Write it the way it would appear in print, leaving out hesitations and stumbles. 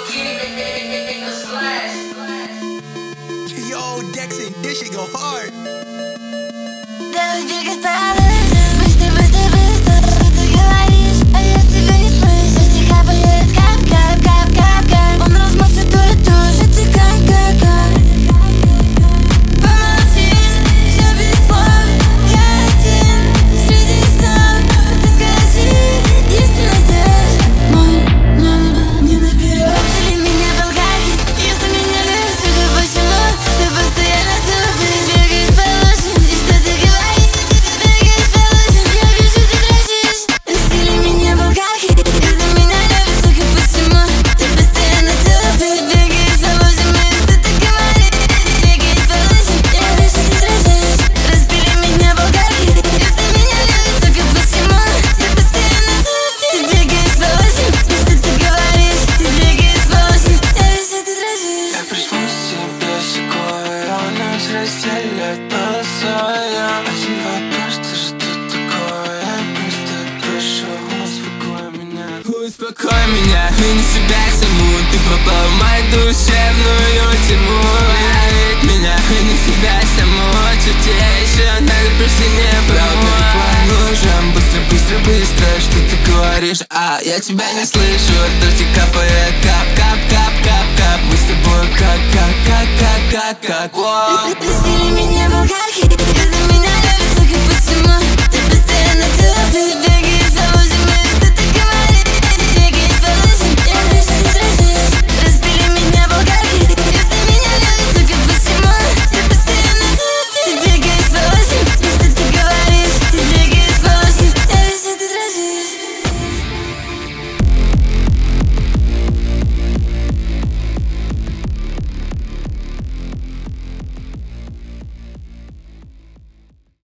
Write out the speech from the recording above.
Yo, Dexon, this shit go hard. Давай бегать по лужам, быстро, быстро, быстро. Что ты говоришь, а я тебя не слышу. Дождь капает, кап, кап, кап, кап, кап. Он размажет твою душу, ты как, как, как. Помолчи, все без слов. Я один среди снов. Ты скажи, если найдешь мой номер, не наберешь. Или меня толкать, если меня любишь. Скажи, почему ты постоянно тупишь. Бегаешь по лужам, и что ты говоришь? Ты бегаешь по лужам, я вижу, ты дрожишь. Или меня толкать, если меня любишь. Скажи, почему ты постоянно тупишь. Бегаешь по лужам, и что ты говоришь? Бегаешь по лужам, я вижу, ты дрожишь. Разбери меня толкать, если меня любишь. Скажи, почему ты постоянно тупишь. Ты бегаешь по лужам, и что ты говоришь? Ты бегаешь по лужам, я вижу, ты дрожишь. Я прижму себе щекой, а нас разделят полосой. Один вопрос, ты что такое? Я просто прошу, успокой меня. Успокой меня, вини себя саму. Ты попал в мою душевную тьму. Ведь меня, вини себя саму. Чуть еще надо просто не промой. По лужам, быстро, быстро, быстро. Что ты говоришь? А я тебя не слышу. Дождь капает, кап, кап, кап, кап, кап. Мы с тобой как. Раздели меня в алкахе, из-за меня любишь. Скажи, почему ты постоянно тупишь.